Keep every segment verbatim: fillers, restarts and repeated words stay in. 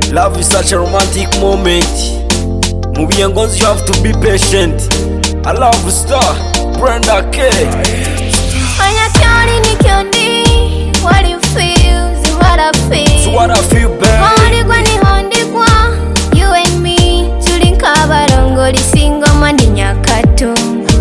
Love is such a romantic moment. Movie and guns, you have to be patient. I love star Brenda K. When you're counting, you counting. What you feel is what I feel. So what I feel, baby. Hondi kwa ni hondi kwa. You and me, tulinka barongo lisingo mandi nyakato.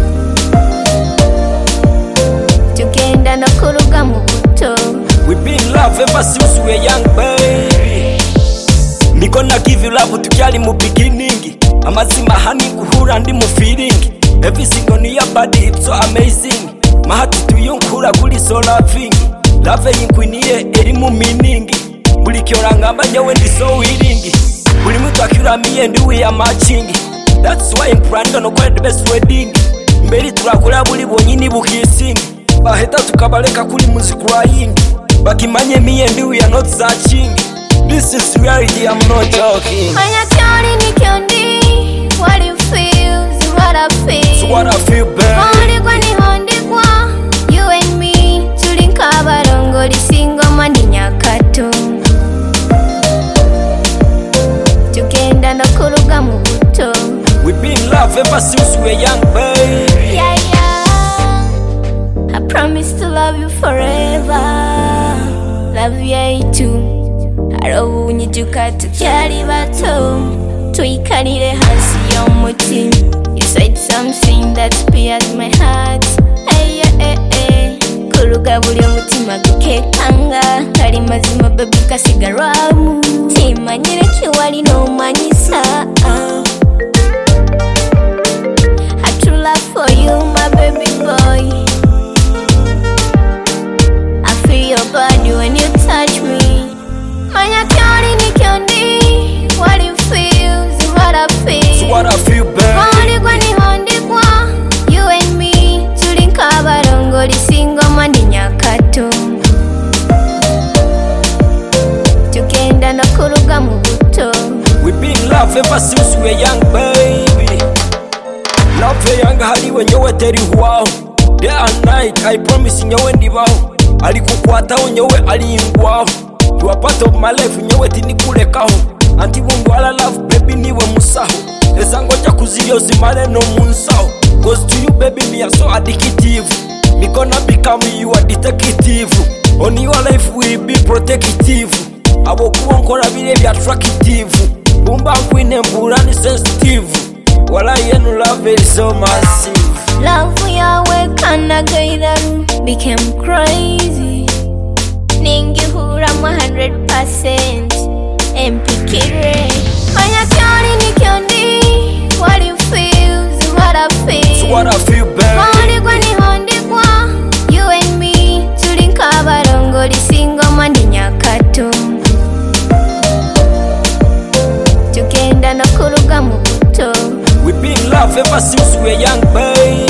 Tukenda no kuruga mu buto. We been in love ever since we were young, baby. Me gonna give you love tukyali mu beginning. Amazima hani kuhura ndi mu feeling. Every single in your body it's so amazing. My heart to you nkura kuri so loving. Love yinkwinie eri mu meaning. Buli kyoranga manyewe ndi so willing. Buli mtu akira me and we are matching. That's why in Brandon no the best wedding. Mberi turakura buli bonyini bukissing. Baheta tukabaleka kuri music crying. Bakimanye me and we are not searching. This is reality, I'm not joking. When you're counting, you counting. What you feel is what I feel. So what I feel, baby. Hondi kwa ni hondi kwa. You and me, tulinka barongo lisingo mandi nyakato. Tukenda no kuruga mu buto. We been in love ever since we were young, baby. Yeah, yeah. I promise to love you forever. Love you too. Arobu unyijuka tukyali bato. Tuikalire hansi y'omuti. You said something that pierced my heart. Hey, yeah, hey, hey. Kuruga buli omutima gukekanga. Kali mazima baby kasigarwamu. Timanyire kiwali n'omanyisa. I true love for you, my baby boy. I feel your body when you touch me. When you're counting, you counting. What you feel is what I feel. So what I feel, baby. Hondi kwa ni hondi kwa. You and me, tulinka barongo lisingo mandi nyakato. Tukenda no kuruga mu buto. We been in love ever since we were young, baby. Love yanga haliwe nyowe teri huwaho. Day and night, I promise nyowe ndibaho. Alikukwataho nyowe alingwaho. You are part of my life, nyowe tinikulekaho. Anti wungwala love, baby niwe musaho. Esa ngoja kuziyo zimale no munsaho. Cause to you, baby, me are so addictive. Me gonna become you a detective. On your life will be protective. Abo kuonkora bile bi attractive. Bumba nkwine mbura ni sensitive. Wala yenu love is so massive. Love yawe kanagairaru became crazy. Ningihura one hundred percent mpikire. When you're counting, you counting. What you feel is what I feel. So what I feel, baby. Hondi kwa ni hondi kwa. You and me, tulinka barongo lisingo mandi nyakato. Tukenda no kuruga mu buto. We been in love ever since we were young, baby.